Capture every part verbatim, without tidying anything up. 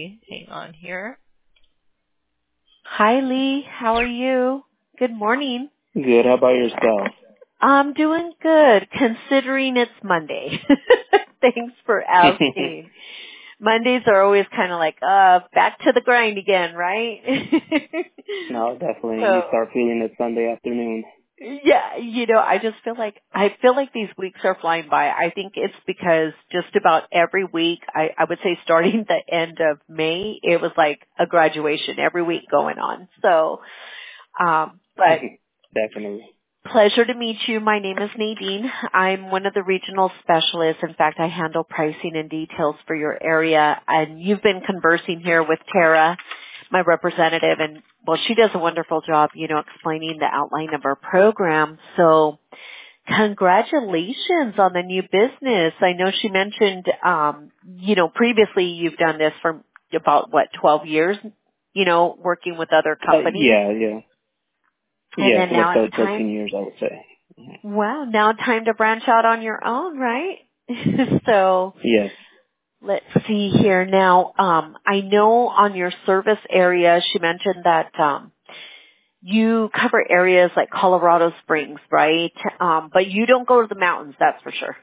Lee. Hang on here. Hi, Lee. How are you? Good morning. Good. How about yourself? I'm doing good, considering it's Monday. Thanks for asking. Mondays are always kind of like, uh, back to the grind again, right? No, definitely. So, You start feeling it Sunday afternoon. yeah, you know, I just feel like, I feel like these weeks are flying by. I think it's because just about every week, I, I would say starting the end of May, it was like a graduation every week going on. So, um, but Definitely. pleasure to meet you. My name is Nadine. I'm one of the regional specialists. In fact, I handle pricing and details for your area. And you've been conversing here with Tara, my representative, and well, she does a wonderful job, you know, explaining the outline of our program. So congratulations on the new business. I know she mentioned, um, you know, previously you've done this for about, what, twelve years, you know, working with other companies. Uh, yeah, yeah. And Yeah, then for now the it's thirteen time. years, I would say. Wow, now time to branch out on your own, right? So Yes. let's see here now. Um, I know on your service area, she mentioned that um, you cover areas like Colorado Springs, right? Um, but you don't go to the mountains, that's for sure.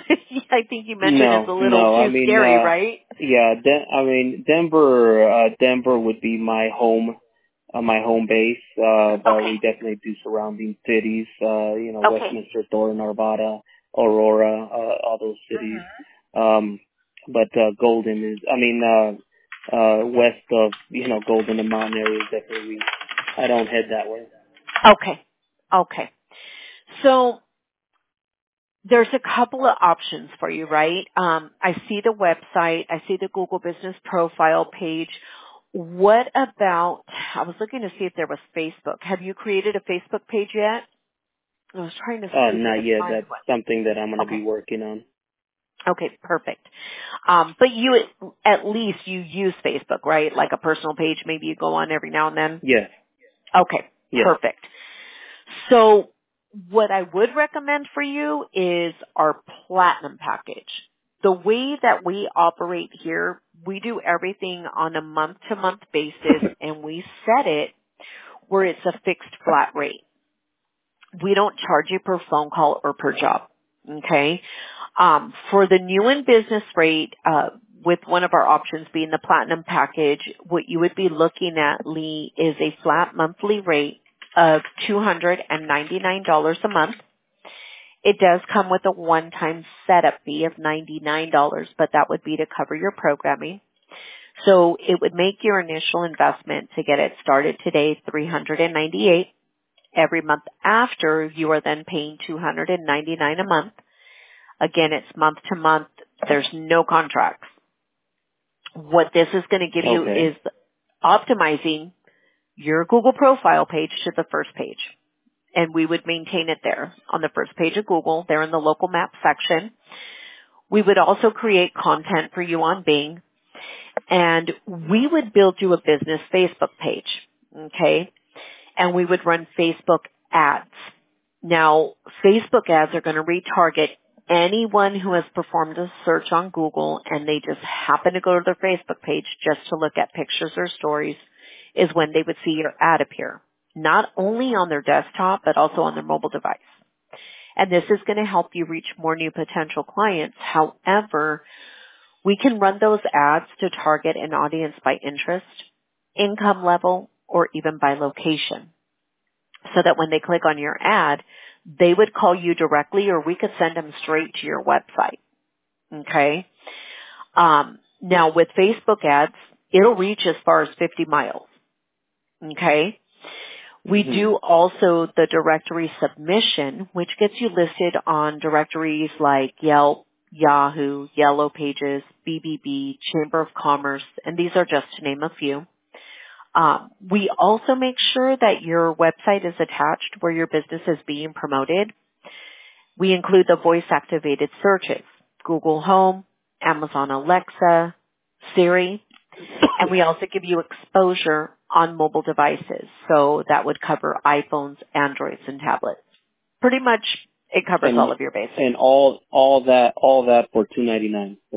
I think you mentioned it's No, a little no. I too mean, scary, uh, right? yeah. De- I mean, Denver. Uh, Denver would be my home, uh, my home base. Uh, but Okay. we definitely do surrounding cities. Uh, you know, Okay. Westminster, Thornton, Arvada, Aurora, uh, all those cities. Um, but uh, Golden is. I mean, uh, uh, west of you know Golden and Mountain areas. Definitely, we. I don't head that way. Okay. Okay. So there's a couple of options for you, right? Um, I see the website. I see the Google Business Profile page. What about, I was looking to see if there was Facebook. Have you created a Facebook page yet? I was trying to Uh, see if I not could yet. find That's one. something that I'm going to be Okay. working on. Okay, perfect. Um, but you, at least you use Facebook, right? Like a personal page, maybe you go on every now and then? Yes. Okay, Yes. perfect. So what I would recommend for you is our platinum package. The way that we operate here, we do everything on a month-to-month basis, and we set it where it's a fixed flat rate. We don't charge you per phone call or per job. Okay? Um, for the new in business rate, uh, with one of our options being the platinum package, what you would be looking at, Lee, is a flat monthly rate of two hundred ninety-nine dollars a month. It does come with a one-time setup fee of ninety-nine dollars, but that would be to cover your programming. So it would make your initial investment to get it started today three hundred ninety-eight dollars. Every month after, you are then paying two hundred ninety-nine dollars a month. Again, it's month to month. There's no contracts. What this is going to give you Okay. is optimizing your Google profile page to the first page. And we would maintain it there on the first page of Google, there in the local map section. We would also create content for you on Bing. And we would build you a business Facebook page. Okay? And we would run Facebook ads. Now, Facebook ads are going to retarget anyone who has performed a search on Google and they just happen to go to their Facebook page just to look at pictures or stories is when they would see your ad appear. Not only on their desktop, but also on their mobile device. And this is going to help you reach more new potential clients. However, we can run those ads to target an audience by interest, income level, or even by location. So that when they click on your ad, they would call you directly or we could send them straight to your website. Okay? Um, now with Facebook ads, it'll reach as far as fifty miles. Okay? We Mm-hmm. do also the directory submission, which gets you listed on directories like Yelp, Yahoo, Yellow Pages, B B B, Chamber of Commerce, and these are just to name a few. Um, we also make sure that your website is attached where your business is being promoted. We include the voice-activated searches, Google Home, Amazon Alexa, Siri, and we also give you exposure on mobile devices. So that would cover iPhones, Androids, and tablets. Pretty much it covers And all of your bases. and all all that all that for two ninety nine flat.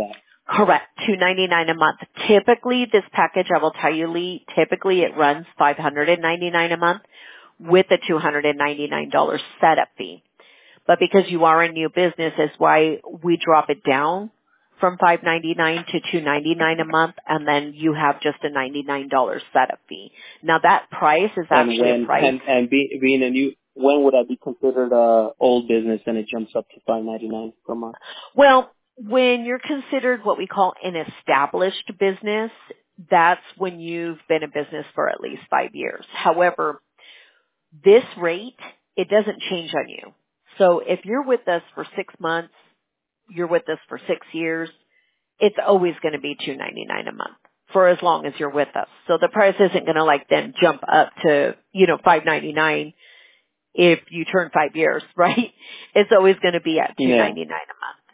Correct. two ninety-nine a month. Typically, this package, I will tell you, Lee, typically it runs five hundred ninety-nine a month with a two hundred ninety-nine dollars setup fee. But because you are a new business is why we drop it down from five ninety-nine to two ninety-nine a month, and then you have just a ninety-nine dollars setup fee. Now that price is And actually when a price. and, and be, being a new, when would I be considered a old business and it jumps up to five ninety-nine per month? Well, when you're considered what we call an established business, that's when you've been in business for at least five years. However, this rate, it doesn't change on you. So if you're with us for six months, you're with us for six years, it's always going to be two ninety-nine a month for as long as you're with us. So the price isn't going to like then jump up to, you know, five ninety-nine if you turn five years, right? It's always going to be at two ninety-nine Yeah. a month.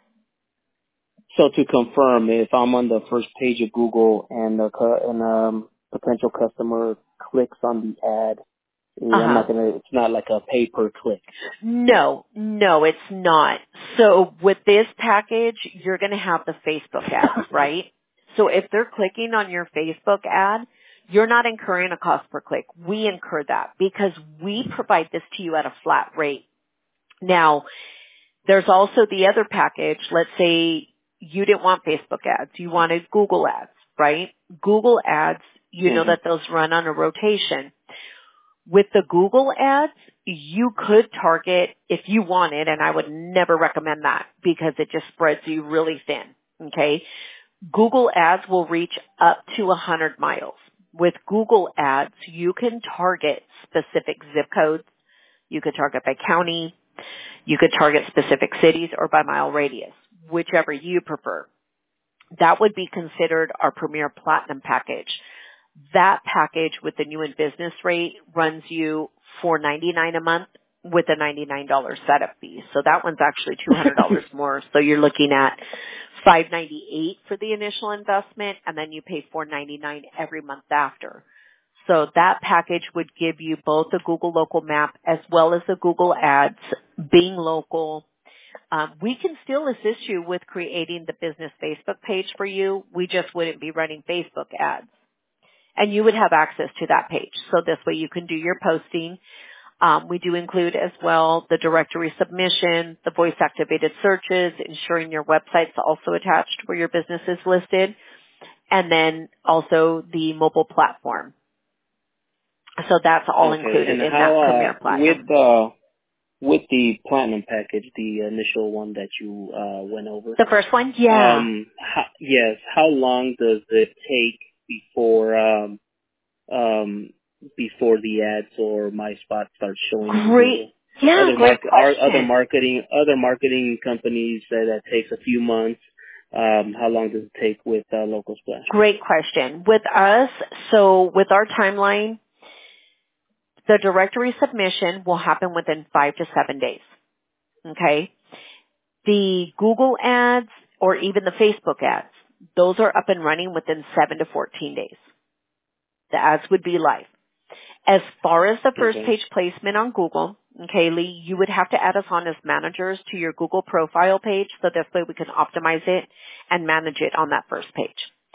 So to confirm, if I'm on the first page of Google and the cu- and um potential customer clicks on the ad, yeah, I'm Uh-huh. not gonna. It's not like a pay per click. No, no, it's not. So with this package, you're going to have the Facebook ads, right? So if they're clicking on your Facebook ad, you're not incurring a cost per click. We incur that because we provide this to you at a flat rate. Now, there's also the other package. Let's say you didn't want Facebook ads. You wanted Google ads, right? Google ads, you know Mm-hmm. that those run on a rotation. With the Google ads, you could target if you wanted, and I would never recommend that because it just spreads you really thin, okay? Google ads will reach up to one hundred miles. With Google ads, you can target specific zip codes. You could target by county. You could target specific cities or by mile radius, whichever you prefer. That would be considered our Premier Platinum package. That package with the new in business rate runs you four ninety-nine a month with a ninety-nine dollars setup fee. So that one's actually two hundred dollars more. So you're looking at five ninety-eight for the initial investment, and then you pay four ninety-nine every month after. So that package would give you both a Google local map as well as the Google ads, being local. Um, we can still assist you with creating the business Facebook page for you. We just wouldn't be running Facebook ads. And you would have access to that page. So this way you can do your posting. Um, we do include as well the directory submission, the voice activated searches, ensuring your website's also attached where your business is listed, and then also the mobile platform. So that's all Okay. included And in how that uh, Premier Platinum. with uh with the platinum package, the initial one that you uh went over? The first one? Yeah. Um. How, yes. How long does it take before um um before the ads or my spot starts showing in Great. Google? Yeah, Other great mark are other question. marketing other marketing companies say that takes a few months. Um. How long does it take with uh, Local Splash? Great question. With us, so with our timeline, the directory submission will happen within five to seven days. Okay? The Google ads or even the Facebook ads, those are up and running within seven to fourteen days. The ads would be live. As far as the first Okay. page placement on Google, okay, Lee, you would have to add us on as managers to your Google profile page so this way we can optimize it and manage it on that first page.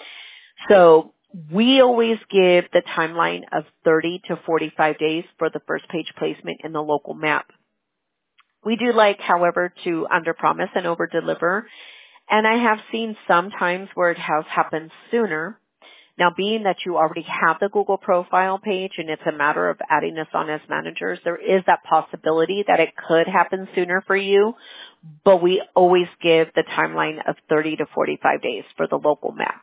So we always give the timeline of thirty to forty-five days for the first page placement in the local map. We do like, however, to underpromise and overdeliver, and I have seen some times where it has happened sooner. Now, being that you already have the Google profile page and it's a matter of adding us on as managers, there is that possibility that it could happen sooner for you, but we always give the timeline of thirty to forty-five days for the local map.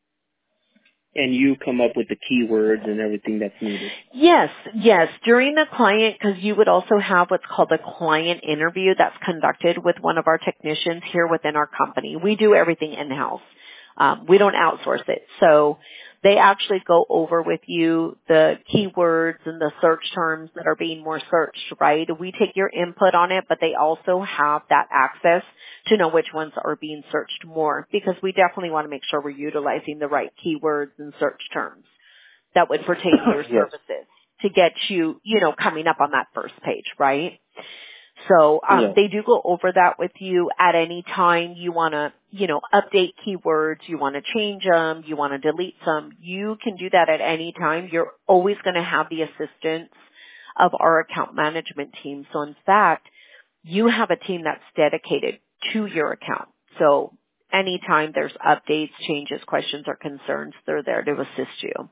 And you come up with the keywords and everything that's needed. Yes, yes. During the client, because you would also have what's called a client interview that's conducted with one of our technicians here within our company. We do everything in-house. Um, we don't outsource it. So they actually go over with you the keywords and the search terms that are being more searched, right? We take your input on it, but they also have that access to know which ones are being searched more because we definitely want to make sure we're utilizing the right keywords and search terms that would pertain to your Yes. services to get you, you know, coming up on that first page, right? So um, Yeah. they do go over that with you at any time. You want to, you know, update keywords. You want to change them. You want to delete some. You can do that at any time. You're always going to have the assistance of our account management team. So in fact, you have a team that's dedicated to your account. So anytime there's updates, changes, questions, or concerns, they're there to assist you.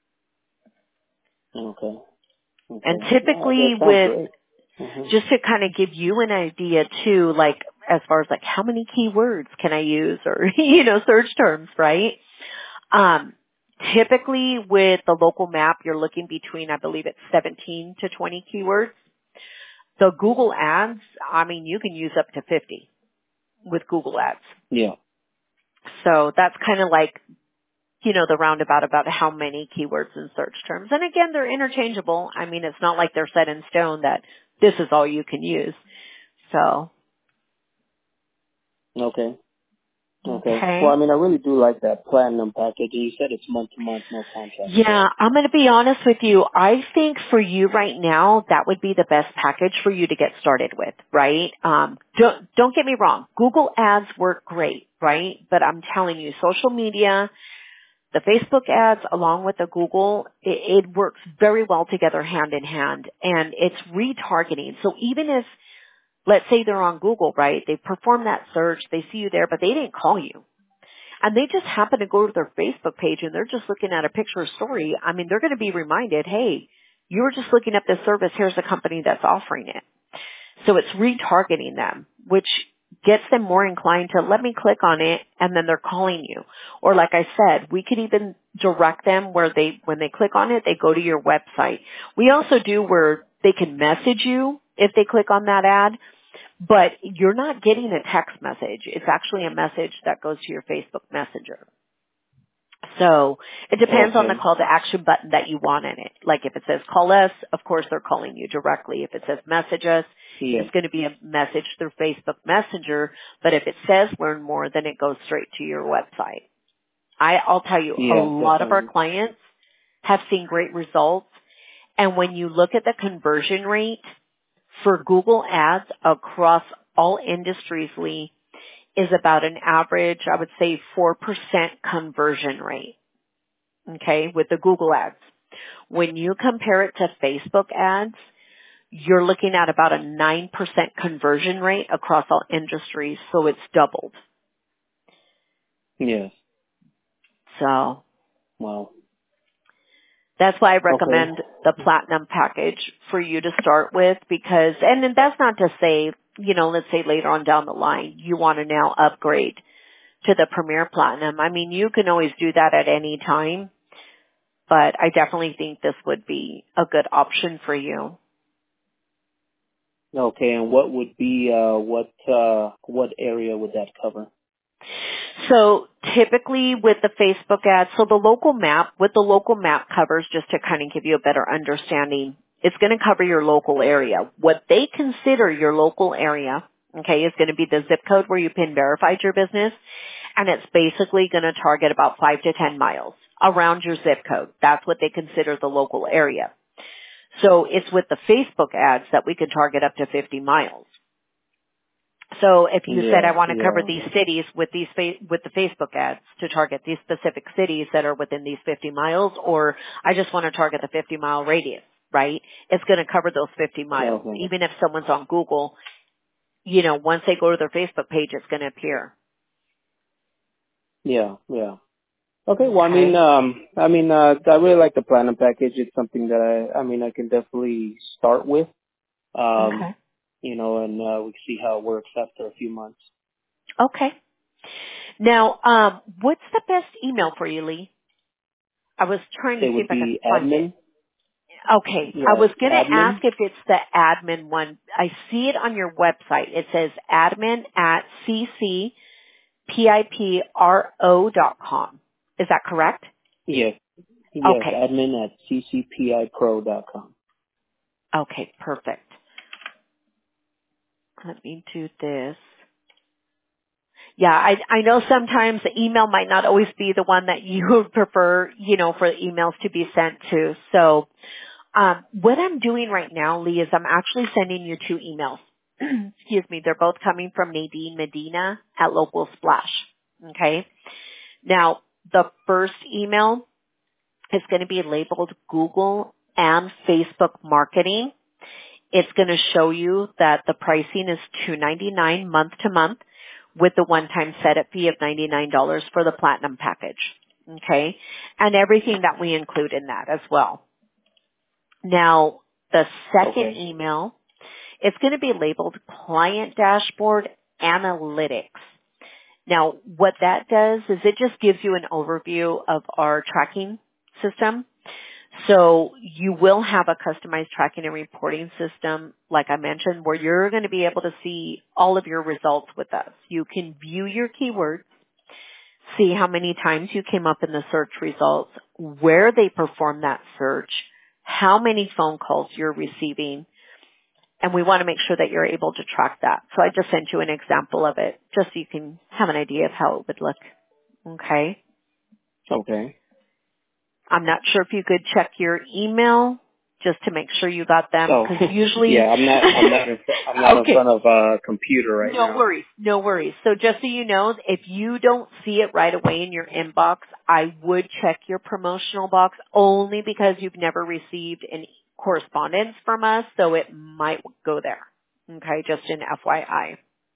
Okay. Okay. And Oh, typically that sounds with great. Mm-hmm. just to kind of give you an idea too, like as far as like how many keywords can I use or, you know, search terms, right? Um, typically with the local map, you're looking between, I believe it's seventeen to twenty keywords. The Google ads, I mean, you can use up to fifty with Google ads. Yeah. So that's kind of like, you know, the roundabout about how many keywords and search terms. And again, they're interchangeable. I mean, it's not like they're set in stone that this is all you can use. So, Okay. Okay. okay. Well, I mean, I really do like that platinum package. And you said it's month to month, no contract. Yeah, I'm going to be honest with you. I think for you right now, that would be the best package for you to get started with, right? Um, don't, don't get me wrong. Google ads work great, right? But I'm telling you, social media, the Facebook ads along with the Google, it, it works very well together hand in hand, and it's retargeting. So even if, let's say they're on Google, right? They perform that search, they see you there, but they didn't call you. And they just happen to go to their Facebook page and they're just looking at a picture or story. I mean, they're going to be reminded, hey, you were just looking at this service. Here's a company that's offering it. So it's retargeting them, which gets them more inclined to let me click on it, and then they're calling you. Or like I said, we could even direct them where they, when they click on it, they go to your website. We also do where they can message you if they click on that ad, but you're not getting a text message. It's actually a message that goes to your Facebook Messenger. So it depends on the Okay. call to action button that you want in it. Like if it says call us, of course they're calling you directly. If it says message us, Yeah. it's going to be a message through Facebook Messenger. But if it says learn more, then it goes straight to your website. I, I'll tell you, a Yeah, lot of our definitely. clients have seen great results. And when you look at the conversion rate for Google ads across all industries, Lee, is about an average, I would say four percent conversion rate. Okay, with the Google ads. When you compare it to Facebook ads, you're looking at about a nine percent conversion rate across all industries, so it's doubled. Yes. So Wow. that's why I Okay. recommend the platinum package for you to start with, because, and then that's not to say, you know, let's say later on down the line, you want to now upgrade to the Premier Platinum. I mean, you can always do that at any time, but I definitely think this would be a good option for you. Okay, and what would be, uh, what, uh, what area would that cover? So typically with the Facebook ads, so the local map, what the local map covers, just to kind of give you a better understanding, it's going to cover your local area. What they consider your local area, okay, is going to be the zip code where you PIN verified your business, and it's basically going to target about five to ten miles around your zip code. That's what they consider the local area. So it's with the Facebook ads that we can target up to fifty miles. So if you said, I Yeah, want to cover yeah. these cities with these fa- with the Facebook ads to target these specific cities that are within these fifty miles, or I just want to target the fifty mile radius, right? It's going to cover those fifty miles. Okay. Even if someone's on Google, you know, once they go to their Facebook page, it's going to appear. Yeah, yeah. Okay, well, I mean, Okay. um, I mean, uh, I really like the platinum package. It's something that I, I mean, I can definitely start with, um, Okay. you know, and, uh, we see how it works after a few months. Okay. Now, um, what's the best email for you, Lee? I was trying to It see if would I could be find it. admin. Okay. I Yeah, was going to ask admin. if it's the admin one. I see it on your website. It says admin at c c pipro dot com. Is that correct? Yes, yes, Okay. admin at c c p i pro dot com. Okay, perfect. Let me do this. Yeah, I, I know sometimes the email might not always be the one that you would prefer, you know, for emails to be sent to. So, um, what I'm doing right now, Lee, is I'm actually sending you two emails. excuse me, they're both coming from Nadine Medina at Local Splash. Okay. Now, the first email is going to be labeled Google and Facebook marketing. It's going to show you that the pricing is two ninety-nine month to month with the one-time setup fee of ninety-nine dollars for the platinum package. Okay. And everything that we include in that as well. Now, the second Okay. email, it's going to be labeled Client Dashboard Analytics. Now, what that does is it just gives you an overview of our tracking system. So you will have a customized tracking and reporting system, like I mentioned, where you're going to be able to see all of your results with us. You can view your keywords, see how many times you came up in the search results, where they performed that search, how many phone calls you're receiving, and we want to make sure that you're able to track that. So I just sent you an example of it, just so you can have an idea of how it would look. Okay? Okay. I'm not sure if you could check your email just to make sure you got them, So, because usually... yeah, I'm not, I'm not, in, fr- I'm not okay. in front of a computer right no now. No worries. No worries. So just so you know, if you don't see it right away in your inbox, I would check your promotional box only because you've never received any correspondence from us, so it might go there. Okay, just an F Y I.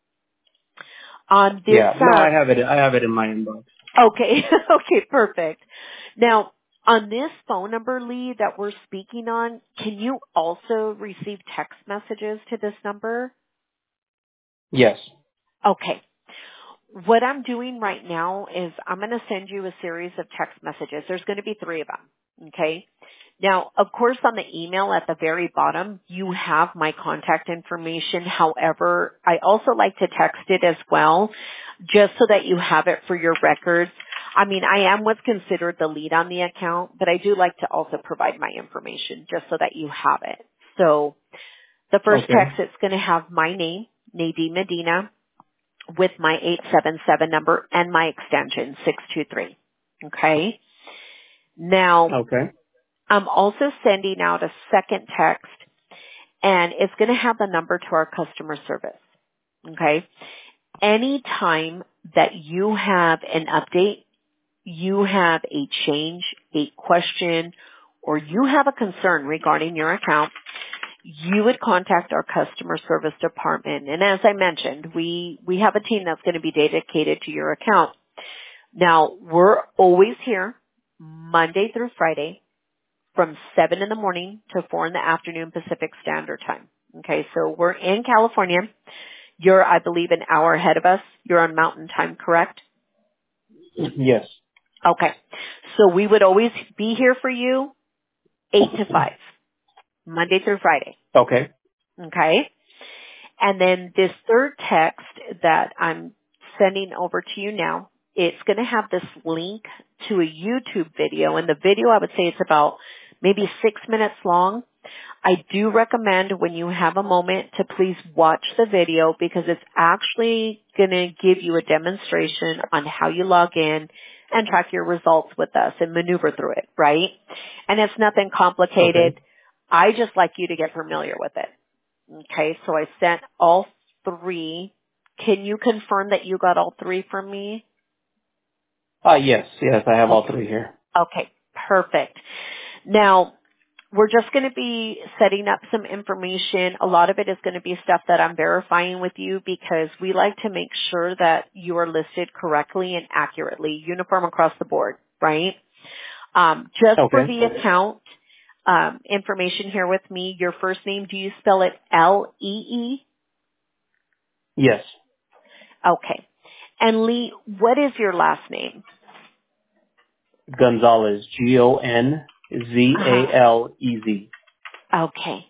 On this, Yeah, no, uh, I have it. I have it in my inbox. okay, okay, perfect. Now, on this phone number, Lee, that we're speaking on, can you also receive text messages to this number? Yes. Okay. What I'm doing right now is I'm going to send you a series of text messages. There's going to be three of them. Okay. Now, of course, on the email at the very bottom, you have my contact information. However, I also like to text it as well, just so that you have it for your records. I mean, I am what's considered the lead on the account, but I do like to also provide my information just so that you have it. So the first Okay. text, it's going to have my name, Nadine Medina, with my eight seven seven number and my extension six two three. Okay. Now, Okay. I'm also sending out a second text, and it's going to have the number to our customer service. Okay. Anytime that you have an update, you have a change, a question, or you have a concern regarding your account, you would contact our customer service department. And as I mentioned, we, we have a team that's going to be dedicated to your account. Now, we're always here Monday through Friday from seven in the morning to four in the afternoon Pacific Standard Time. Okay, so we're in California. You're, I believe, an hour ahead of us. You're on Mountain Time, correct? Yes. Okay. So we would always be here for you eight to five, Monday through Friday. Okay. Okay. And then this third text that I'm sending over to you now, it's going to have this link to a YouTube video. And the video, I would say it's about maybe six minutes long. I do recommend when you have a moment to please watch the video, because it's actually going to give you a demonstration on how you log in and track your results with us and maneuver through it, right? And it's nothing complicated. Okay. I just like you to get familiar with it. Okay, so I sent all three. Can you confirm that you got all three from me? Uh, yes. Yes, I have all Okay. three here. Okay, perfect. Now, we're just going to be setting up some information. A lot of it is going to be stuff that I'm verifying with you, because we like to make sure that you are listed correctly and accurately, uniform across the board, right? Um, just Okay. for the account um, information here with me, your first name, do you spell it L E E? Yes. Okay. And Lee, what is your last name? Gonzalez. G O N Z A Uh-huh. L E Z. Okay.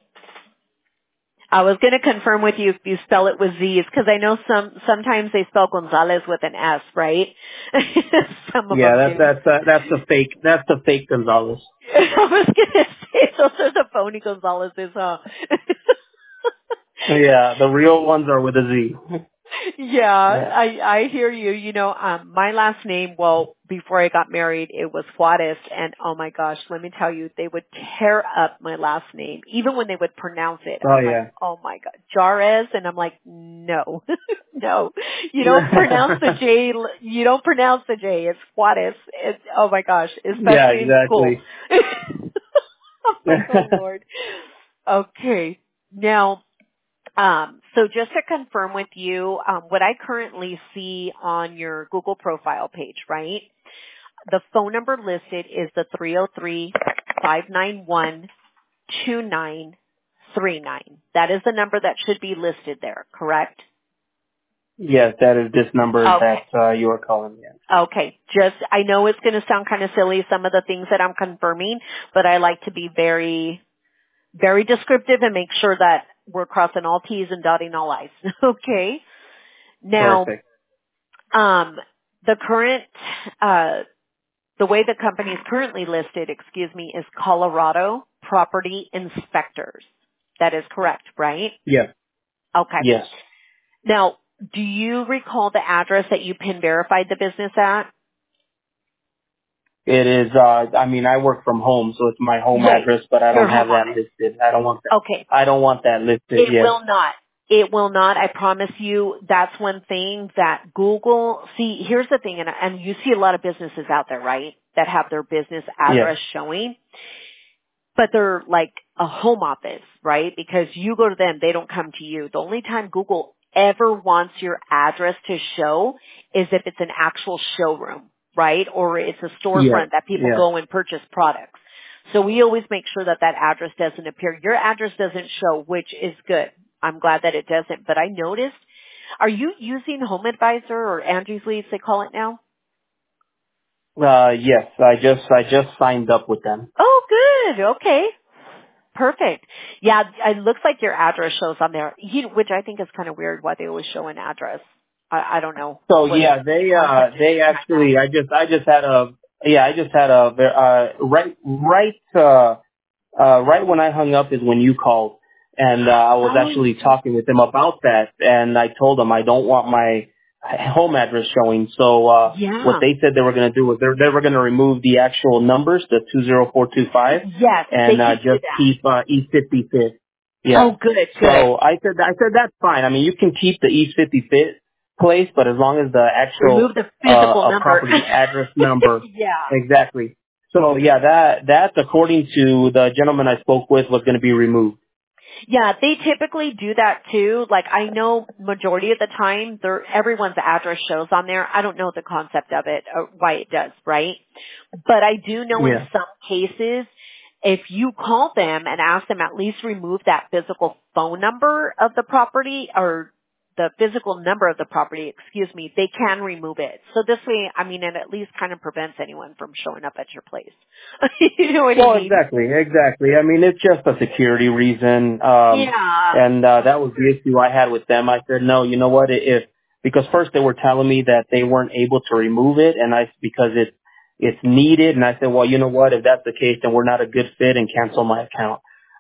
I was going to confirm with you if you spell it with Z's, because I know some sometimes they spell Gonzalez with an S, right? Some of Yeah, them that's do. that's uh, that's the fake. That's the fake Gonzalez. I was going to say those are the phony Gonzalez's, huh? Yeah, the real ones are with a Z. Yeah, Yeah. I I hear you. You know, um my last name, well, before I got married, it was Juarez, and oh my gosh, let me tell you, they would tear up my last name even when they would pronounce it. Oh I'm like, yeah. "Oh my god, Jarez." And I'm like, "No. No. You don't pronounce the J, you don't pronounce the J. It's Juarez." It's, oh my gosh, Yeah, especially in school. exactly. I'm like, "Oh Lord." Okay. Now, Um, so just to confirm with you, um, what I currently see on your Google profile page, right? The phone number listed is the three oh three, five nine one, two nine three nine. That is the number that should be listed there, correct? Yes, that is this number Okay. that uh, you are calling. Yeah. Okay. Just, I know it's going to sound kind of silly, some of the things that I'm confirming, but I like to be very, very descriptive and make sure that we're crossing all T's and dotting all I's. Okay. Now, Perfect. Um, the current, uh, the way the company is currently listed, excuse me, is Colorado Property Inspectors. That is correct, right? Yes. Okay. Yes. Now, do you recall the address that you pin verified the business at? It is. Uh, I mean, I work from home, so it's my home Right. address, but I Your don't home have that office. listed. I don't want that. Okay. I don't want that listed. It Yes. will not. It will not. I promise you. That's one thing that Google, see, here's the thing, and, and you see a lot of businesses out there, right, that have their business Yes. address showing. But they're like a home office, right? Because you go to them, they don't come to you. The only time Google ever wants your address to show is if it's an actual showroom, right? Or it's a Yes. storefront that people Yes. go and purchase products. So we always make sure that that address doesn't appear. Your address doesn't show, which is good. I'm glad that it doesn't. But I noticed, are you using Home Advisor or Angie's Leads, they call it now? Uh, yes. I just I just signed up with them. Oh, good. Okay. Perfect. Yeah, it looks like your address shows on there, you, which I think is kind of weird why they always show an address. I, I don't know So what yeah, they uh concept is they behind that. actually I just I just had a yeah I just had a uh right right uh uh right when I hung up is when you called, and uh, I was Oh, actually talking with them about that, and I told them I don't want my home address showing. So uh what yeah. they said they were going to do was they they were going to remove the actual numbers, the two zero four two five, Yes, they and uh can do just that. keep uh East fifty-fifth. Yeah. Oh, good, good. So I said I said that's fine. I mean, you can keep the East fifty-fifth place, but as long as the actual Remove the uh, physical uh number. property address number Yeah. exactly. So yeah, that that according to the gentleman I spoke with was going to be removed. Yeah, they typically do that too. Like I know majority of the time, there everyone's address shows on there. I don't know the concept of it or why it does, right? But I do know in Yeah. some cases, if you call them and ask them at least remove that physical phone number of the property or the physical number of the property, excuse me, they can remove it. So this way, I mean, it at least kind of prevents anyone from showing up at your place. You know what I Well, mean? exactly, exactly. I mean, it's just a security reason, um, Yeah. and uh, that was the issue I had with them. I said, no, you know what? If because first they were telling me that they weren't able to remove it, and I because it it's needed, and I said, well, you know what? If that's the case, then we're not a good fit, and cancel my account.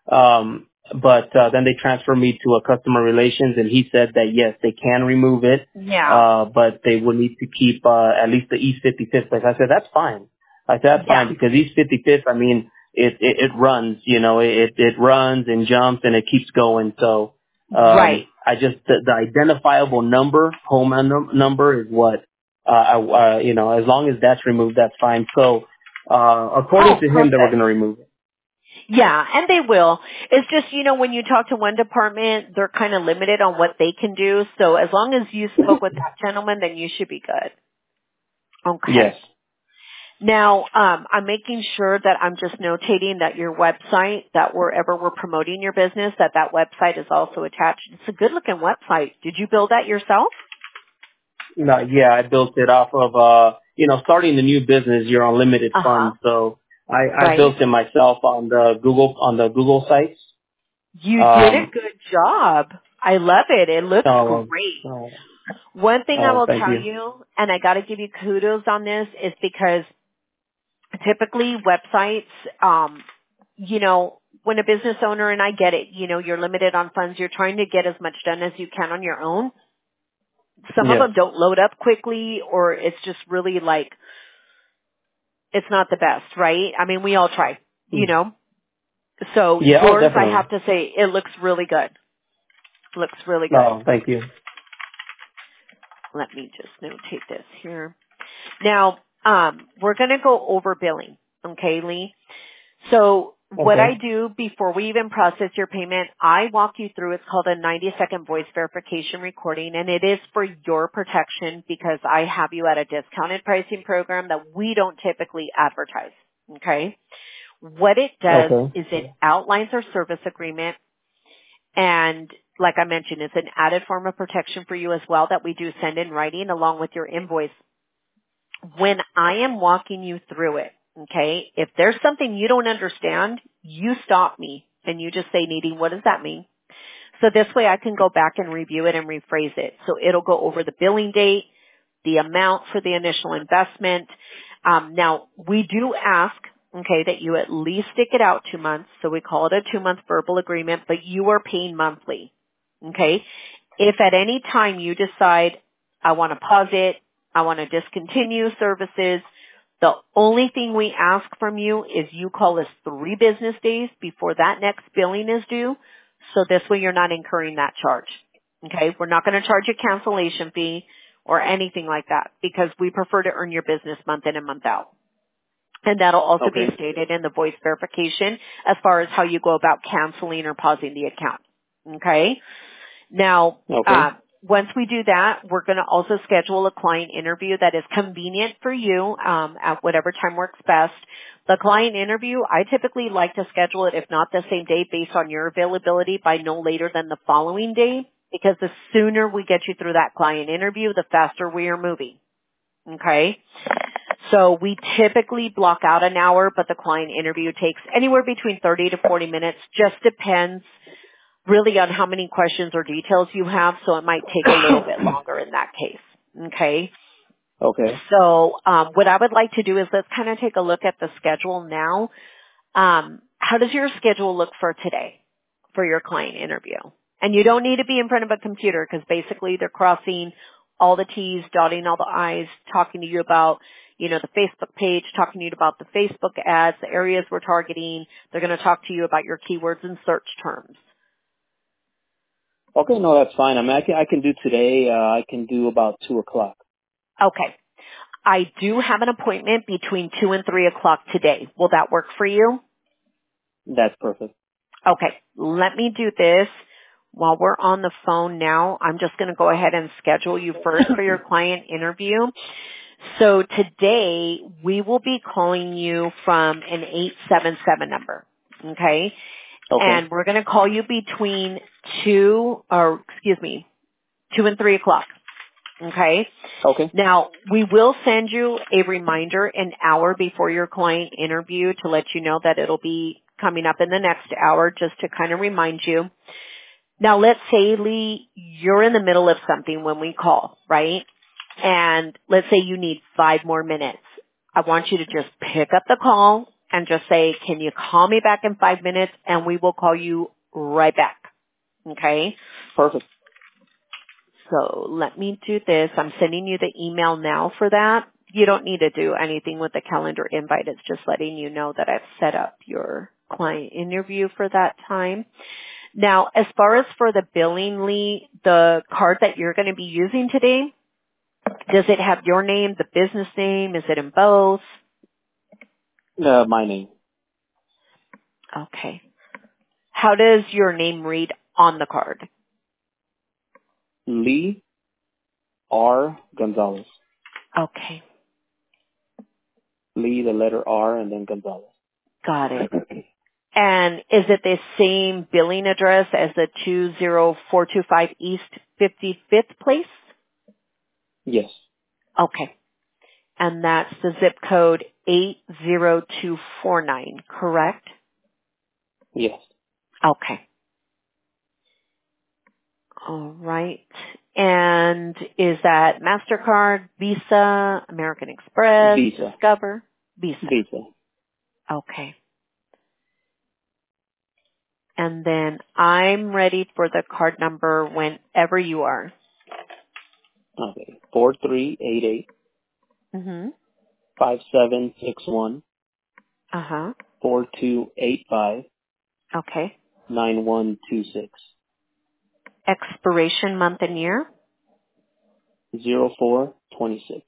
Um, but uh, then they transferred me to a customer relations, and he said that yes, they can remove it, Yeah. uh, but they would need to keep uh, at least the East fifty-fifth place. I said that's fine. I said that's Yeah. fine because East fifty-fifth, I mean, it, it, it runs, you know, it, it runs and jumps and it keeps going. So, Right. um, I just, the, the identifiable number, home num- number is what, uh, I, uh, you know, as long as that's removed, that's fine. So, uh, according Oh, to him, they were perfect. going to remove it. Yeah, and they will. It's just, you know, when you talk to one department, they're kind of limited on what they can do. So as long as you spoke with that gentleman, then you should be good. Yes. Okay. Now, um, I'm making sure that I'm just notating that your website, that wherever we're promoting your business, that that website is also attached. It's a good looking website. Did you build that yourself? No, yeah, I built it off of, uh, you know, starting a new business, you're on limited Uh-huh. funds. So I, I built Right. it myself on the Google, on the Google sites. You did a Um, good job. I love it. It looks so, great. uh, One thing I oh, will thank tell you. you, and I got to give you kudos on this, is because typically websites, um, you know, when a business owner, and I get it, you know, you're limited on funds, you're trying to get as much done as you can on your own. Some of Yes. them don't load up quickly, or it's just really like, it's not the best, right? I mean, we all try, you know? So Yeah, oh, yours, I definitely. have to say, it looks really good. Looks really good. Oh, thank you. Let me just notate this here. Now, um, we're going to go over billing. Okay, Lee? So what I Okay. do before we even process your payment, I walk you through, it's called a ninety second voice verification recording, and it is for your protection because I have you at a discounted pricing program that we don't typically advertise. Okay? What it does Okay. is it outlines our service agreement, and like I mentioned, it's an added form of protection for you as well that we do send in writing along with your invoice. When I am walking you through it, okay, if there's something you don't understand, you stop me and you just say, Needy, what does that mean? So this way I can go back and review it and rephrase it. So it'll go over the billing date, the amount for the initial investment. Um, now, we do ask, okay, that you at least stick it out two months. So we call it a two-month verbal agreement, but you are paying monthly, okay? If at any time you decide, I want to pause it, I want to discontinue services, the only thing we ask from you is you call us three business days before that next billing is due. So this way you're not incurring that charge. Okay? We're not going to charge a cancellation fee or anything like that because we prefer to earn your business month in and month out. And that'll also be Okay. stated in the voice verification as far as how you go about canceling or pausing the account. Okay? Now, Okay. uh, once we do that, we're going to also schedule a client interview that is convenient for you um, at whatever time works best. The client interview, I typically like to schedule it, if not the same day, based on your availability by no later than the following day, because the sooner we get you through that client interview, the faster we are moving. Okay? So we typically block out an hour, but the client interview takes anywhere between thirty to forty minutes. Just depends really on how many questions or details you have, so it might take a little bit longer in that case. Okay? Okay. So um, what I would like to do is let's kind of take a look at the schedule now. Um, how does your schedule look for today for your client interview? And you don't need to be in front of a computer because basically they're crossing all the T's, dotting all the I's, talking to you about, you know, the Facebook page, talking to you about the Facebook ads, the areas we're targeting. They're going to talk to you about your keywords and search terms. Okay, no, that's fine. I mean, I can, I can do today. Uh, I can do about two o'clock. Okay. I do have an appointment between two and three o'clock today. Will that work for you? That's perfect. Okay. Let me do this. While we're on the phone now, I'm just going to go ahead and schedule you first for your client interview. So today we will be calling you from an eight seven seven number. Okay. Okay. And we're going to call you between two or excuse me, two and three o'clock. Okay. Okay. Now, we will send you a reminder an hour before your client interview to let you know that it'll be coming up in the next hour just to kind of remind you. Now, let's say, Lee, you're in the middle of something when we call, right? And let's say you need five more minutes. I want you to just pick up the call and just say, can you call me back in five minutes? And we will call you right back. Okay? Perfect. So let me do this. I'm sending you the email now for that. You don't need to do anything with the calendar invite. It's just letting you know that I've set up your client interview for that time. Now, as far as for the billing, Lee, the card that you're going to be using today, does it have your name, the business name? Is it in both? Uh, my name. Okay. How does your name read on the card? Lee R. Gonzalez. Okay. Lee, the letter R, and then Gonzalez. Got it. And is it the same billing address as the two zero four two five East fifty-fifth Place? Yes. Okay. And that's the zip code eight zero two four nine, correct? Yes. Okay. All right. And is that MasterCard, Visa, American Express, Visa. Discover? Visa. Visa. Okay. And then I'm ready for the card number whenever you are. Okay. Four three eight eight Mm-hmm. five seven six one Uh-huh. four two eight five Okay. nine one two six Expiration month and year. zero four twenty six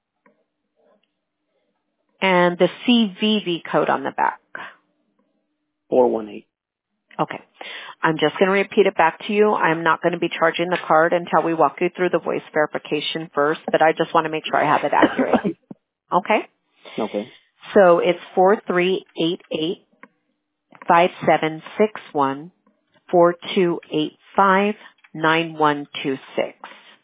And the C V V code on the back. four one eight. Okay. I'm just going to repeat it back to you. I'm not going to be charging the card until we walk you through the voice verification first, but I just want to make sure I have it accurate. Okay? Okay. So it's four three eight eight five seven six one four two eight five nine one two six.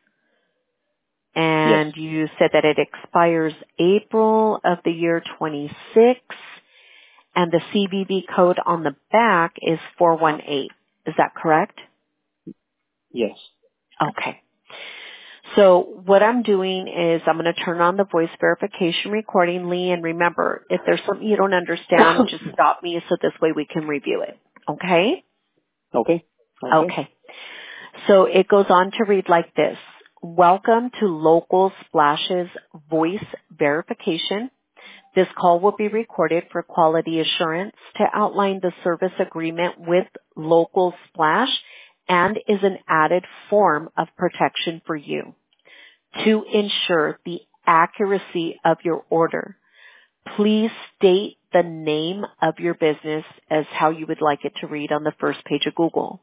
Yes. And you said that it expires April of the year twenty-six, and the C V V code on the back is four one eight. Is that correct? Yes. Okay. So what I'm doing is I'm going to turn on the voice verification recording, Lee, and remember, if there's something you don't understand, just stop me so this way we can review it. Okay? Okay. Okay. Okay. So it goes on to read like this. Welcome to Local Splash's voice verification. This call will be recorded for quality assurance to outline the service agreement with Local Splash and is an added form of protection for you. To ensure the accuracy of your order, please state the name of your business as how you would like it to read on the first page of Google.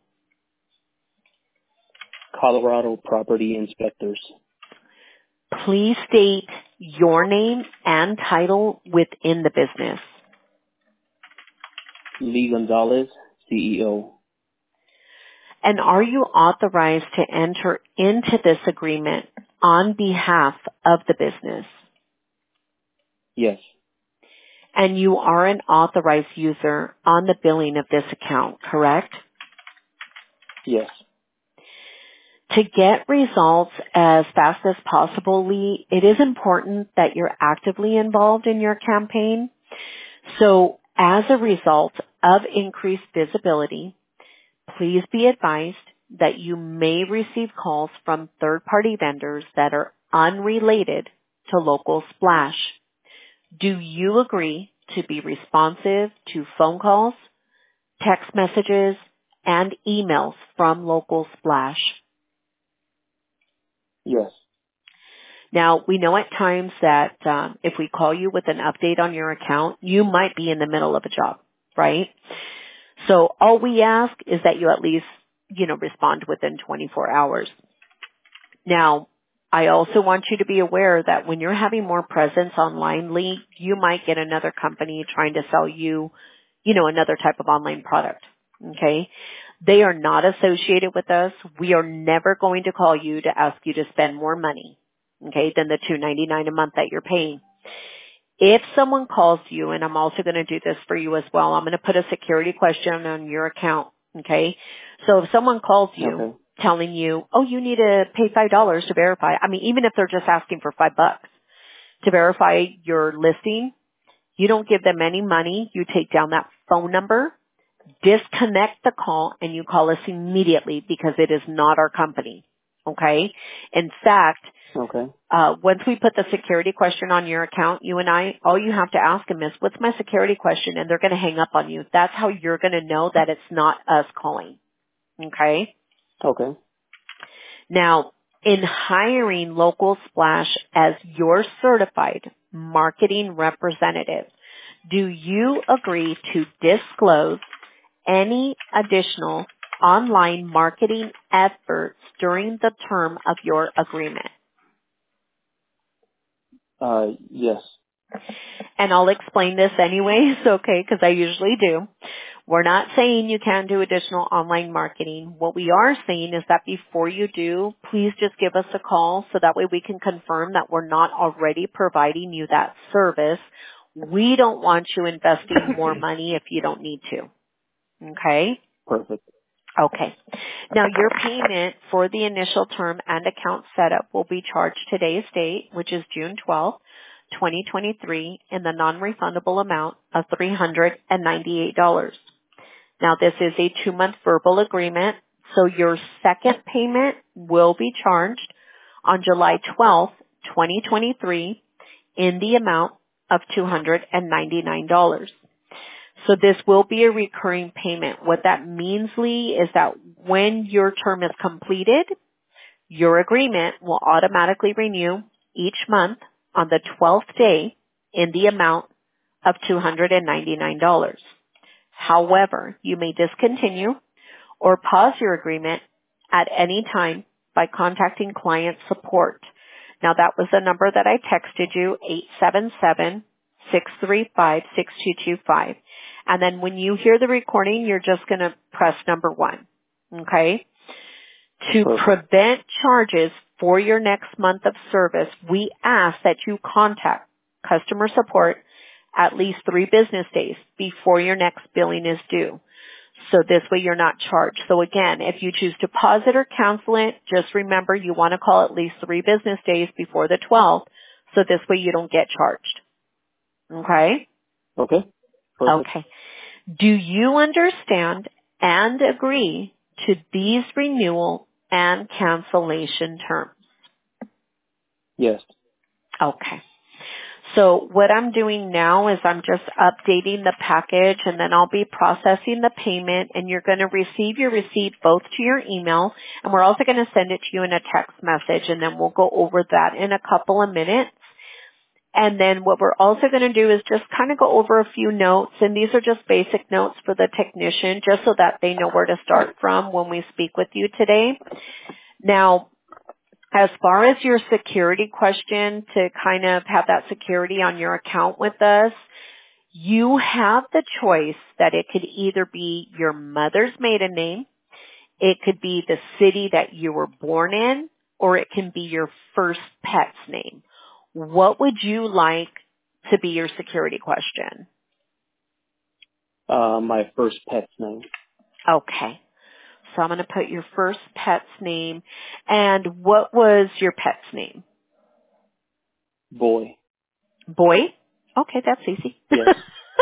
Colorado Property Inspectors. Please state your name and title within the business. Lee Gonzalez, C E O. And are you authorized to enter into this agreement on behalf of the business? Yes. And you are an authorized user on the billing of this account, correct? Yes. To get results as fast as possible, Lee, it is important that you're actively involved in your campaign. So as a result of increased visibility, please be advised that you may receive calls from third-party vendors that are unrelated to Local Splash. Do you agree to be responsive to phone calls, text messages, and emails from Local Splash? Yes. Now, we know at times that um, if we call you with an update on your account, you might be in the middle of a job, right? So all we ask is that you at least, you know, respond within twenty-four hours. Now, I also want you to be aware that when you're having more presence online, Lee, you might get another company trying to sell you, you know, another type of online product. Okay? They are not associated with us. We are never going to call you to ask you to spend more money, okay, than the two hundred ninety-nine dollars a month that you're paying. If someone calls you, and I'm also going to do this for you as well, I'm going to put a security question on your account, okay? So if someone calls you Okay. telling you, oh, you need to pay five dollars to verify, I mean, even if they're just asking for five bucks to verify your listing, you don't give them any money. You take down that phone number, disconnect the call, and you call us immediately because it is not our company, okay? In fact, Okay. Uh, once we put the security question on your account, you and I, all you have to ask them is, what's my security question? And they're going to hang up on you. That's how you're going to know that it's not us calling. Okay? Okay. Now, in hiring Local Splash as your certified marketing representative, do you agree to disclose any additional online marketing efforts during the term of your agreement? Uh, yes. And I'll explain this anyways, okay, because I usually do. We're not saying you can't do additional online marketing. What we are saying is that before you do, please just give us a call so that way we can confirm that we're not already providing you that service. We don't want you investing more money if you don't need to. Okay? Perfect. Okay. Now your payment for the initial term and account setup will be charged today's date, which is June twelfth, twenty twenty-three, in the non-refundable amount of three hundred ninety-eight dollars. Now this is a two-month verbal agreement, so your second payment will be charged on July twelfth, twenty twenty-three in the amount of two hundred ninety-nine dollars. So this will be a recurring payment. What that means, Lee, is that when your term is completed, your agreement will automatically renew each month on the twelfth day in the amount of two hundred ninety-nine dollars. However, you may discontinue or pause your agreement at any time by contacting client support. Now that was the number that I texted you, eight seven seven, six three five, six two two five. And then when you hear the recording, you're just going to press number one. Okay? To prevent charges for your next month of service, we ask that you contact customer support at least three business days before your next billing is due. So this way you're not charged. So again, if you choose to pause it or cancel it, just remember you want to call at least three business days before the twelfth, so this way you don't get charged. Okay? Okay. Perfect. Okay. Do you understand and agree to these renewal and cancellation terms? Yes. Okay. So what I'm doing now is I'm just updating the package, and then I'll be processing the payment, and you're going to receive your receipt both to your email, and we're also going to send it to you in a text message, and then we'll go over that in a couple of minutes. And then what we're also going to do is just kind of go over a few notes, and these are just basic notes for the technician, just so that they know where to start from when we speak with you today. Now, as far as your security question, to kind of have that security on your account with us, you have the choice that it could either be your mother's maiden name, it could be the city that you were born in, or it can be your first pet's name. What would you like to be your security question? Uh, my first pet's name. Okay. So I'm going to put your first pet's name. And what was your pet's name? Boy. Boy? Okay, that's easy. Yes.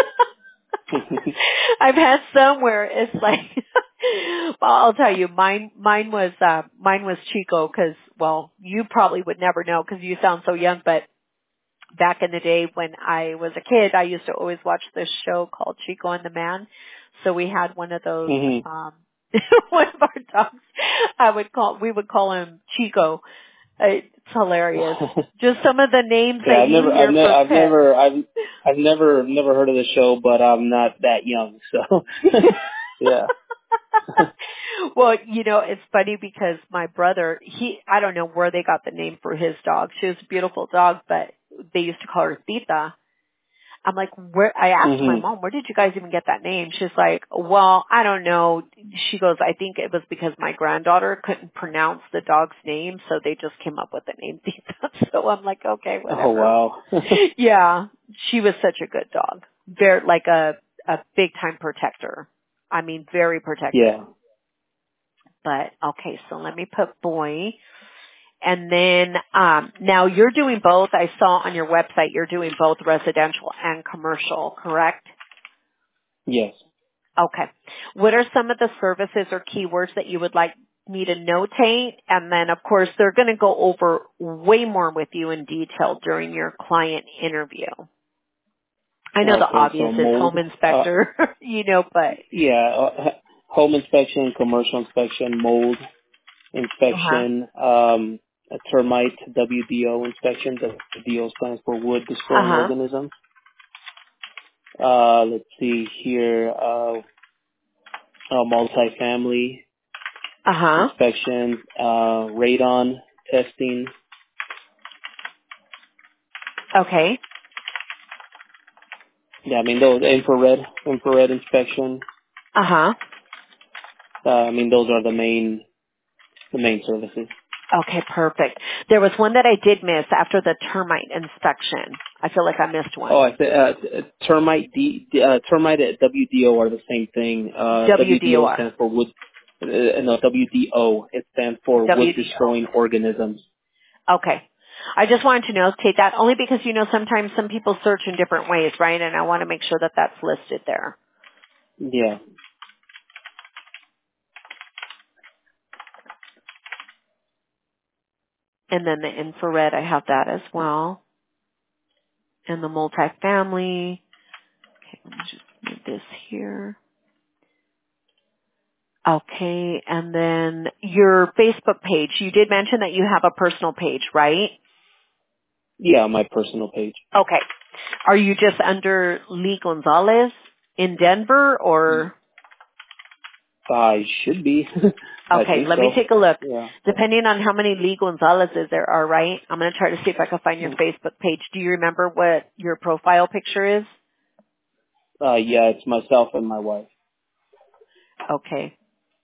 I've had some where it's like, well, I'll tell you, mine, mine was, uh, mine was Chico, cause, well, you probably would never know cause you sound so young, but back in the day when I was a kid, I used to always watch this show called Chico and the Man. So we had one of those, Mm-hmm. um, one of our dogs, I would call, we would call him Chico. It's hilarious. Just some of the names yeah, that I've you never, hear I've, ne- for I've pets. never, I've, I've never, never heard of the show, but I'm not that young, so yeah. Well, you know, it's funny because my brother, he, I don't know where they got the name for his dog. She was a beautiful dog, but they used to call her Tita. I'm like, where, I asked Mm-hmm. my mom, where did you guys even get that name? She's like, well, I don't know. She goes, I think it was because my granddaughter couldn't pronounce the dog's name, so they just came up with the name Tita. So I'm like, okay, whatever. Oh, wow. Yeah, she was such a good dog. Very, like a, a big time protector. I mean, very protective. Yeah. But, okay, so let me put boy. And then, um, now you're doing both. I saw on your website you're doing both residential and commercial, correct? Yes. Okay. What are some of the services or keywords that you would like me to notate? And then, of course, they're going to go over way more with you in detail during your client interview. I know the Okay, obvious so is mold. home inspector, uh, you know, but. Yeah, uh, home inspection, commercial inspection, mold Uh-huh. inspection, um, a termite W D O inspection. W D O stands for wood destroying Uh-huh. organisms. Uh, let's see here, uh, uh multifamily Uh-huh. inspection, uh, radon testing. Okay. Yeah, I mean those infrared infrared inspection. Uh-huh. Uh, I mean those are the main the main services. Okay, perfect. There was one that I did miss after the termite inspection. I feel like I missed Oh, one. I said uh, termite D, uh, termite and W D O are the same thing. Uh, W D O W D O R. stands for wood. Uh, no, W D O it stands for wood W D destroying organisms. O. Okay. I just wanted to notate that only because, you know, sometimes some people search in different ways, right? And I want to make sure that that's listed there. Yeah. And then the infrared, I have that as well. And the multifamily. Okay, let me just move this here. Okay, and then your Facebook page. You did mention that you have a personal page, right? Yeah, my personal page. Okay. Are you just under Lee Gonzalez in Denver, or? I should be. I Okay, think let me so. take a look. Yeah. Depending on how many Lee Gonzalez's there are, right? I'm going to try to see if I can find your Facebook page. Do you remember what your profile picture is? Uh, yeah, it's myself and my wife. Okay.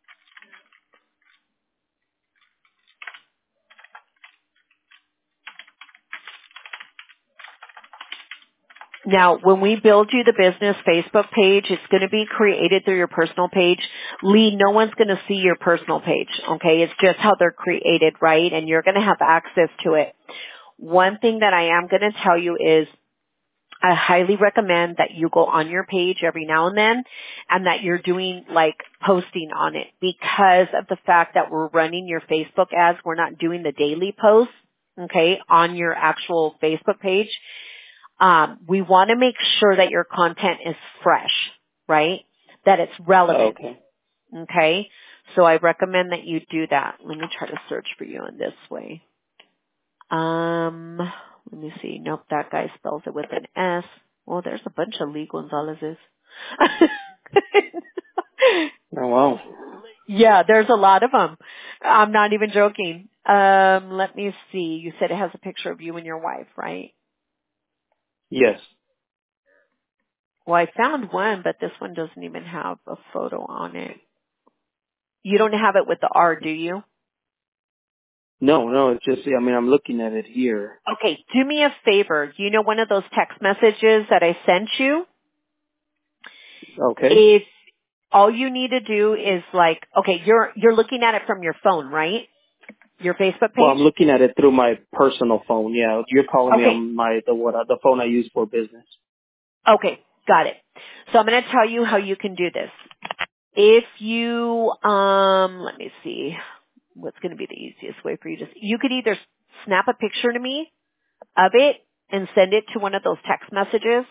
Now, when we build you the business Facebook page, it's going to be created through your personal page. Lee, no one's going to see your personal page, okay? It's just how they're created, right? And you're going to have access to it. One thing that I am going to tell you is I highly recommend that you go on your page every now and then and that you're doing like posting on it because of the fact that we're running your Facebook ads. We're not doing the daily posts, okay, on your actual Facebook page. Um, we want to make sure that your content is fresh, right? That it's relevant. Okay. Okay. So I recommend that you do that. Let me try to search for you in this way. Um, let me see. Nope, that guy spells it with an S. Well, there's a bunch of Lee Gonzalez's. Oh, wow. Yeah, there's a lot of them. I'm not even joking. Um, let me see. You said it has a picture of you and your wife, right? Yes. Well, I found one, but this one doesn't even have a photo on it. You don't have it with the R, do you? No, no, it's just, I mean, I'm looking at it here. Okay, do me a favor. You know one of those text messages that I sent you? Okay. If all you need to do is like, okay, you're, you're looking at it from your phone, right? Your Facebook Well, page? I'm looking at it through my personal phone. Yeah, you're calling me Okay, on my, the what, the phone I use for business. okay, got it. So I'm going to tell you how you can do this. If you, um, let me see, what's going to be the easiest way for you to, you could either snap a picture to me of it and send it to one of those text messages,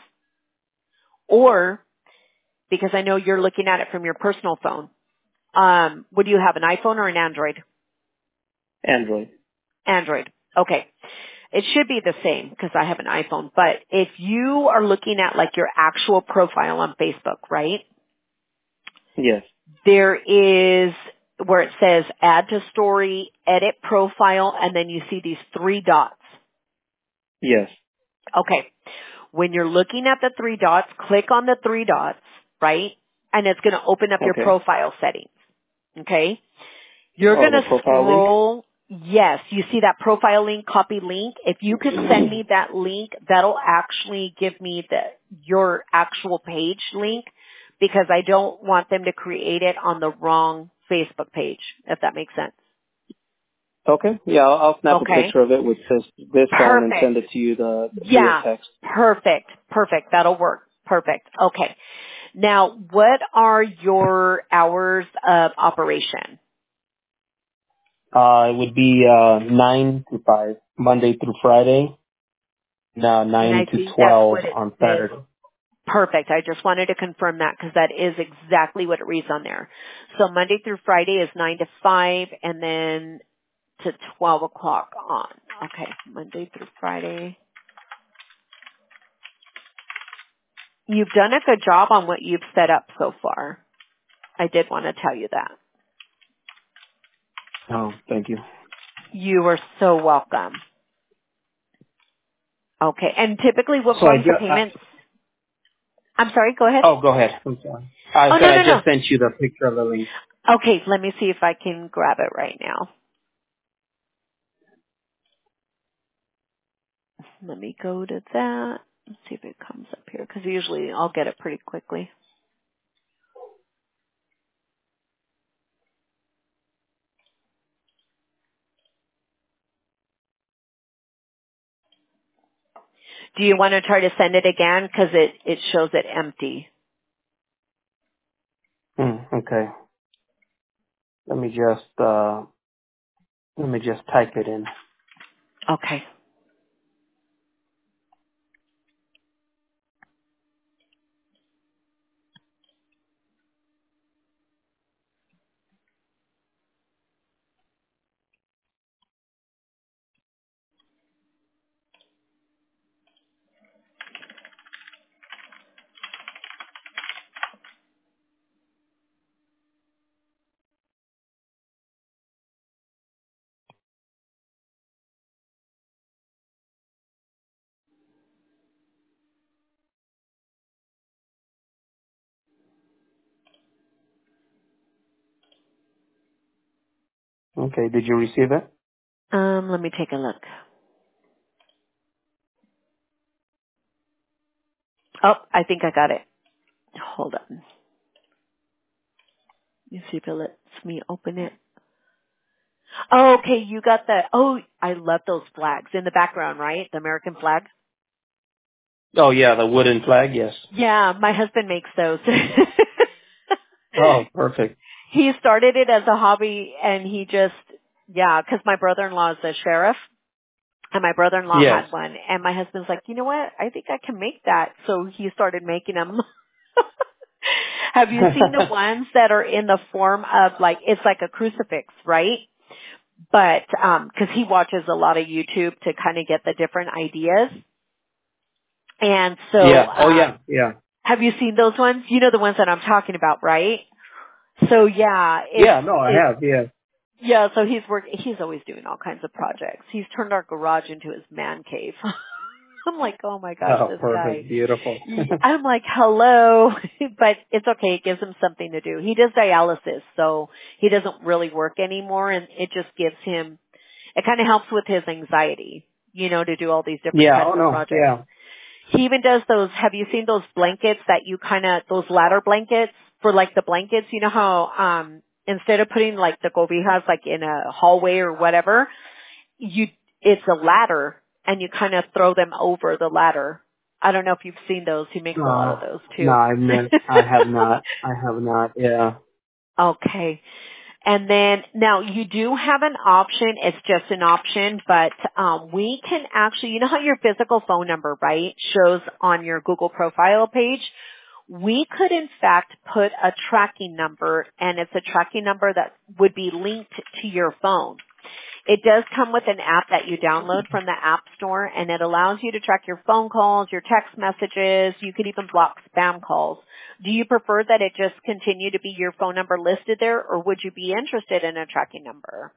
or, because I know you're looking at it from your personal phone, um, would you have an iPhone or an Android? Android. Android. Okay. It should be the same because I have an iPhone, but if you are looking at like your actual profile on Facebook, right? Yes. There is where it says add to story, edit profile, and then you see these three dots. Yes. Okay. When you're looking at the three dots, click on the three dots, right? And it's going to open up your Okay. profile settings. Okay? You're Oh, going the to profile link? scroll. Yes, you see that profile link, copy link. If you could send me that link, that'll actually give me the your actual page link because I don't want them to create it on the wrong Facebook page, if that makes sense. Okay. Yeah, I'll, I'll snap a Okay? picture of it with this, this phone and Perfect. send it to you the, via Yeah. text. Perfect. Perfect. That'll work. Perfect. Okay. Now, what are your hours of operation? Uh, it would be, uh, nine to five, Monday through Friday. No, And nine I to think that's twelve what it on says. Saturday. Perfect. I just wanted to confirm that because that is exactly what it reads on there. So Monday through Friday is nine to five and then to twelve o'clock on. Okay. Monday through Friday. You've done a good job on what you've set up so far. I did want to tell you that. Oh, thank you. You are so welcome. Okay. And typically what So I forms of just, uh, payments? I'm sorry, go ahead. oh, go ahead. I'm sorry. I Oh, said no, I no, just no. sent you the picture of the link. Okay, let me see if I can grab it right now. Let me go to that. Let's see if it comes up here because usually I'll get it pretty quickly. Do you want to try to send it again? Because it, it shows it empty. Mm, okay. Let me just, uh, let me just type it in. Okay. Okay. Did you receive it? Um, let me take a look. Oh, I think I got it. Hold on. Let me see if it lets me open it. Oh, okay, you got the, oh, I love those flags in the background, right? The American flag? Oh yeah, the wooden flag. Yes. Yeah, my husband makes those. Oh, perfect. He started it as a hobby and he just, yeah, because my brother-in-law is a sheriff and my brother-in-law Yes. had one and my husband's like, you know what? I think I can make that. So he started making them. Have you seen the ones that are in the form of like, it's like a crucifix, right? But, um, cause he watches a lot of YouTube to kind of get the different ideas. And so, Yeah. Oh um, yeah. Yeah. have you seen those ones? You know the ones that I'm talking about, right? So yeah, it's, Yeah. No, I it's, have. Yeah. yeah, so he's work, he's always doing all kinds of projects. He's turned our garage into his man cave. I'm like, oh my gosh, Oh, this guy. perfect. Beautiful. I'm like, hello, but it's okay. It gives him something to do. He does dialysis, so he doesn't really work anymore, and it just gives him, it kind of helps with his anxiety, you know, to do all these different Yeah. types Oh of no. projects. Yeah. He even does those, have you seen those blankets that you kind of, those ladder blankets for like the blankets? You know how, um, instead of putting like the cobijas like in a hallway or whatever, you, it's a ladder and you kind of throw them over the ladder. I don't know if you've seen those. He makes a lot of Uh, those no, too. I've not. I have not. I have not. Yeah. Okay. And then now you do have an option. It's just an option, but um, we can actually, you know how your physical phone number, right, shows on your Google profile page? We could in fact put a tracking number, and it's a tracking number that would be linked to your phone. It does come with an app that you download from the App Store, and it allows you to track your phone calls, your text messages. You could even block spam calls. Do you prefer that it just continue to be your phone number listed there, or would you be interested in a tracking number?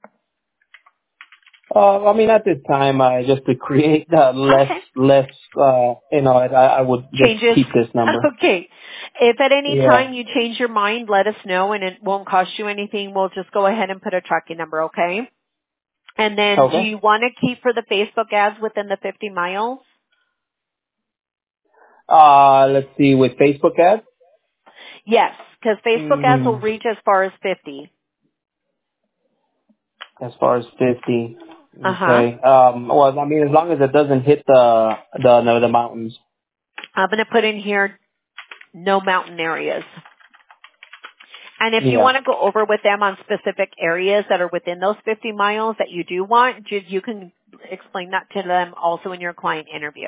Uh, I mean, at this time, I just to create uh, less, Okay. less, uh, you know, I, I would just Changes? keep this number. Okay. If at any Yeah. time you change your mind, let us know, and it won't cost you anything. We'll just go ahead and put a tracking number, okay? And then do Okay. you want to keep for the Facebook ads within the fifty miles? Uh, let's see, with Facebook ads? Yes, because Facebook ads will Mm, reach as far as fifty. as far as fifty. Uh-huh. Okay. Um, well, I mean, as long as it doesn't hit the, the, the, the mountains. I'm going to put in here no mountain areas. And if you Yeah. want to go over with them on specific areas that are within those fifty miles that you do want, you you can explain that to them also in your client interview.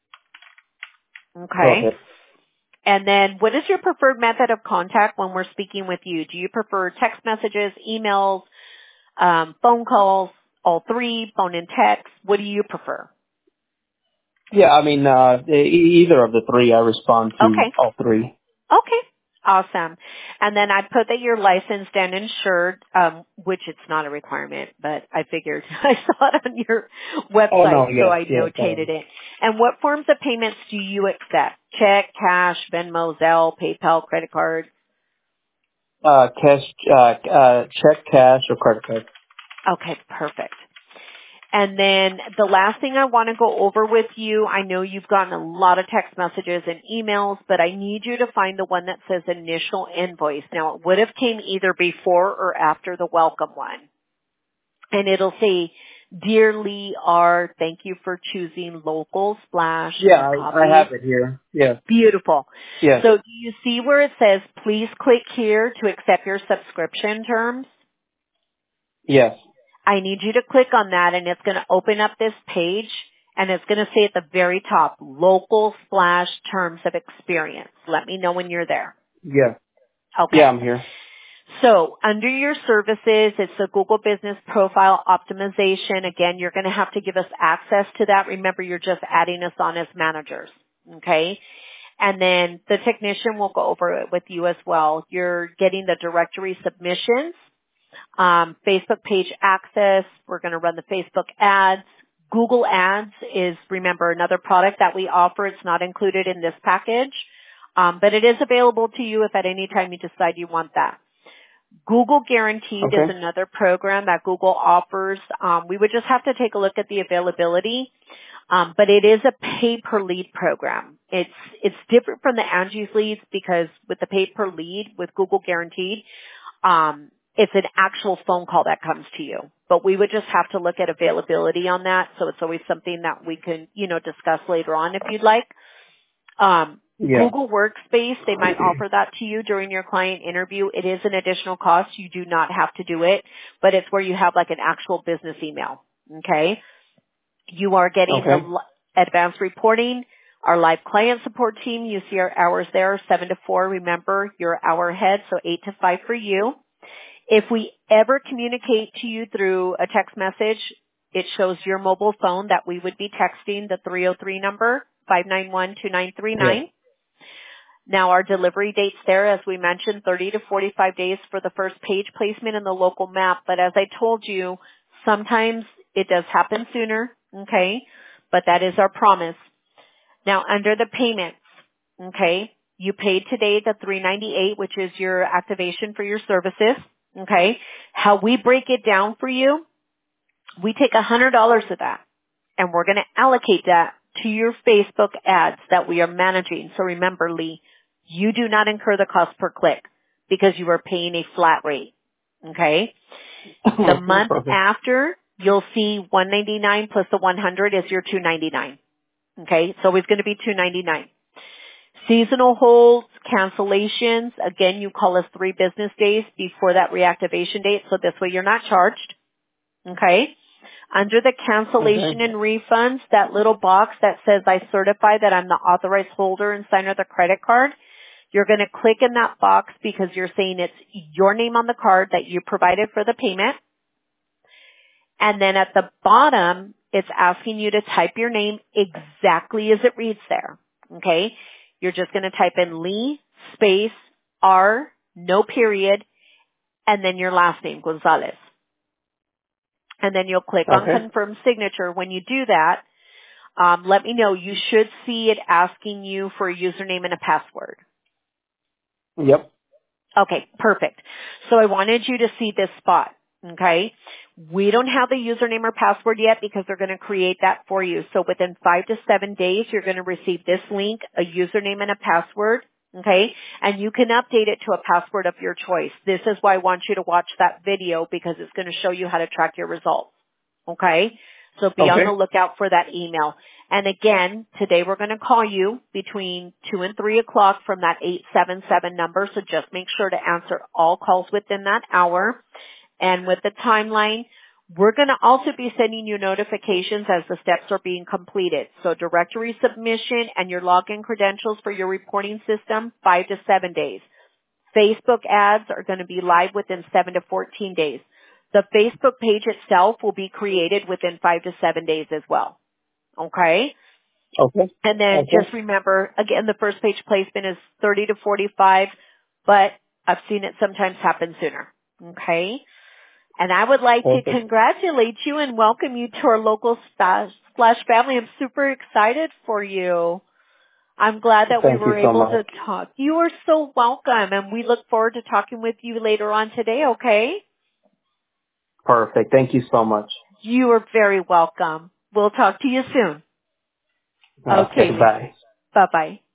Okay? Okay. And then what is your preferred method of contact when we're speaking with you? Do you prefer text messages, emails, um, phone calls, all three, phone and text? What do you prefer? Yeah, I mean, uh, e- either of the three, I respond to Okay. all three. Okay. Awesome. And then I put that you're licensed and insured, um, which it's not a requirement, but I figured I saw it on your Oh, no, website, so yes, I yes. notated Um, it. And what forms of payments do you accept? Check, cash, Venmo, Zelle, PayPal, credit card? uh, cash, uh, uh, check, cash, or credit card. Okay, perfect. And then the last thing I want to go over with you, I know you've gotten a lot of text messages and emails, but I need you to find the one that says initial invoice. Now it would have came either before or after the welcome one. And it'll say, Dear Lee R, thank you for choosing local splash Yeah, and I, I copy. have it here. Yes, Beautiful. yes, So do you see where it says, please click here to accept your subscription terms? yes. I need you to click on that, and it's going to open up this page, and it's going to say at the very top, local slash terms of experience. Let me know when you're there. Yeah. Okay. Yeah, I'm here. So under your services, it's the Google Business Profile Optimization. Again, you're going to have to give us access to that. Remember, you're just adding us on as managers. Okay. And then the technician will go over it with you as well. You're getting the directory submissions, um, Facebook page access. We're going to run the Facebook ads. Google Ads is, remember, another product that we offer. It's not included in this package, um, but it is available to you if at any time you decide you want that. Google Guaranteed Okay. is another program that Google offers. Um, we would just have to take a look at the availability, um, but it is a pay-per-lead program. It's it's different from the Angie's Leads because with the pay-per-lead with Google Guaranteed, um, it's an actual phone call that comes to you. But we would just have to look at availability on that, so it's always something that we can, you know, discuss later on if you'd like. Um, Yeah. Google Workspace, they might offer that to you during your client interview. It is an additional cost. You do not have to do it, but it's where you have like an actual business email. Okay. You are getting Okay. the li- advanced reporting, our live client support team. You see our hours there, seven to four. Remember, you're hour ahead, so eight to five for you. If we ever communicate to you through a text message, it shows your mobile phone that we would be texting the three oh three number, five nine one, two nine three nine. Yeah. Now our delivery dates there, as we mentioned, thirty to forty-five days for the first page placement in the local map. But as I told you, sometimes it does happen sooner, okay? But that is our promise. Now under the payments, okay, you paid today the three ninety-eight, which is your activation for your services, okay? How we break it down for you, we take one hundred dollars of that, and we're going to allocate that to your Facebook ads that we are managing. So remember, Lee, you do not incur the cost per click because you are paying a flat rate. Okay? The month Perfect. after, you'll see one ninety-nine plus the one hundred is your two ninety-nine. Okay? It's always going to be two ninety-nine. Seasonal holds, cancellations, again, you call us three business days before that reactivation date, so this way you're not charged. Okay? Under the cancellation Okay. and refunds, that little box that says I certify that I'm the authorized holder and signer of the credit card, you're going to click in that box because you're saying it's your name on the card that you provided for the payment. And then at the bottom, it's asking you to type your name exactly as it reads there. Okay? You're just going to type in Lee, space, R, no period, and then your last name, Gonzalez. And then you'll click on Okay. confirm signature. When you do that, um, let me know. You should see it asking you for a username and a password. Yep. Okay, perfect. So I wanted you to see this spot. Okay? We don't have the username or password yet because they're going to create that for you. So within five to seven days, you're going to receive this link, a username and a password. Okay? And you can update it to a password of your choice. This is why I want you to watch that video because it's going to show you how to track your results. Okay? So be on Okay. the lookout for that email. And again, today we're going to call you between two and three o'clock from that eight seven seven number. So just make sure to answer all calls within that hour. And with the timeline, we're going to also be sending you notifications as the steps are being completed. So directory submission and your login credentials for your reporting system, five to seven days. Facebook ads are going to be live within seven to fourteen days. The Facebook page itself will be created within five to seven days as well. Okay? Okay. And then Okay. just remember, again, the first page placement is thirty to forty-five, but I've seen it sometimes happen sooner. Okay? And I would like to Perfect. congratulate you and welcome you to our local Splash, Splash family. I'm super excited for you. I'm glad that we Thank you were so able to much. talk. You are so welcome, and we look forward to talking with you later on today, okay? Perfect. Thank you so much. You are very welcome. We'll talk to you soon. Okay. Okay. Bye. Bye-bye.